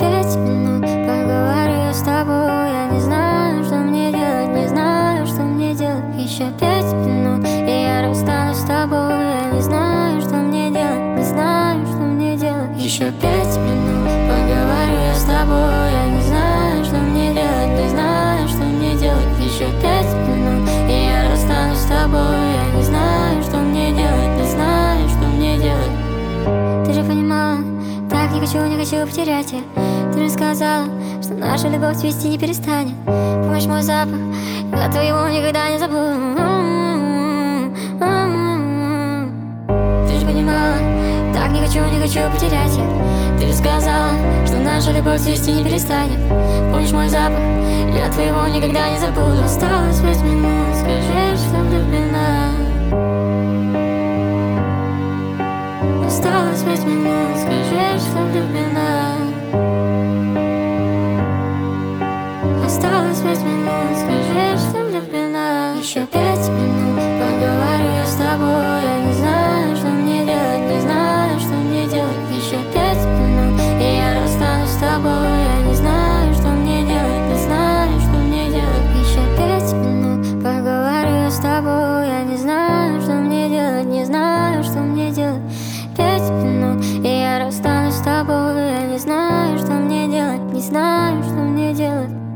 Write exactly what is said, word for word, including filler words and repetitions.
пять минут поговорю с тобой. Я не знаю, что мне делать, не знаю, что мне делать. Еще пять минут, и я расстанусь с тобой. Я не знаю, что мне делать, не знаю, что мне делать. Еще пять минут поговорю с тобой. Я не знаю, что мне делать, не знаю, что мне делать. Еще пять минут, и я расстанусь с тобой. Я не знаю, что мне делать, не знаю, что мне делать. Ты же понимала, так не хочу, не хочу потерять тебя. Ты же сказала, что наша любовь цвести не перестанет. Помнишь мой запах, я твоего никогда не забуду. Ты же понимала, так не хочу, не хочу потерять тебя. Ты же сказала, что наша любовь цвести не перестанет. Помнишь мой запах, я твоего никогда не забуду. Осталось пять минут, скажи, что влюблена. Осталось пять минут, скажи, что влюблена. Осталось пять минут, скажи, что влюблена. Еще пять минут поговорю с тобой. Я не знаю, что мне делать, не знаю, что мне делать. Еще пять минут, и я расстанусь с тобой. Я не знаю, что мне делать, не знаю, что мне делать. Еще пять минут поговорю с тобой. Я не знаю, что мне делать, не знаю, что мне делать. Пять минут, и я расстанусь с тобой. Я не знаю, что мне делать, не знаю, что мне делать.